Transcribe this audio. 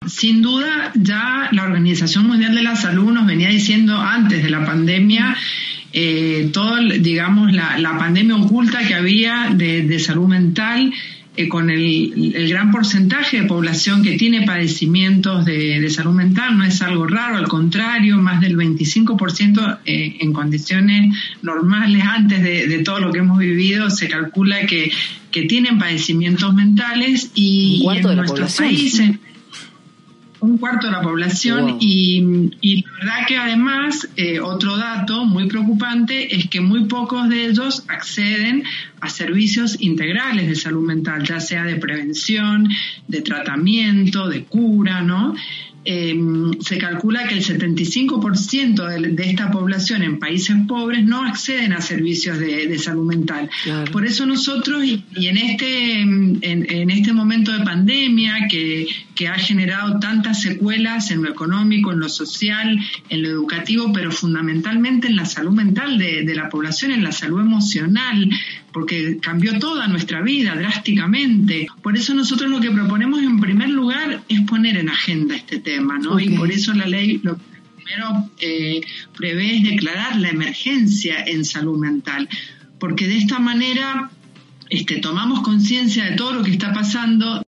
sin duda, ya la Organización Mundial de la Salud nos venía diciendo antes de la pandemia, digamos, la pandemia oculta que había de salud mental, con el gran porcentaje de población que tiene padecimientos de salud mental. No es algo raro, al contrario, más del 25% en condiciones normales, antes de todo lo que hemos vivido, se calcula que tienen padecimientos mentales, y en nuestros países un cuarto de la población. Wow. Y la verdad que además, otro dato muy preocupante es que muy pocos de ellos acceden a servicios integrales de salud mental, ya sea de prevención, de tratamiento, de cura, ¿no? Se calcula que el 75% de esta población en países pobres no acceden a servicios de salud mental. Claro. Por eso nosotros, y en este momento de pandemia que ha generado tantas secuelas en lo económico, en lo social, en lo educativo, pero fundamentalmente en la salud mental de la población, en la salud emocional, porque cambió toda nuestra vida drásticamente. Por eso nosotros lo que proponemos en primer lugar es poner en agenda este tema, ¿no? Okay. Y por eso la ley lo primero prevé es declarar la emergencia en salud mental, porque de esta manera tomamos conciencia de todo lo que está pasando.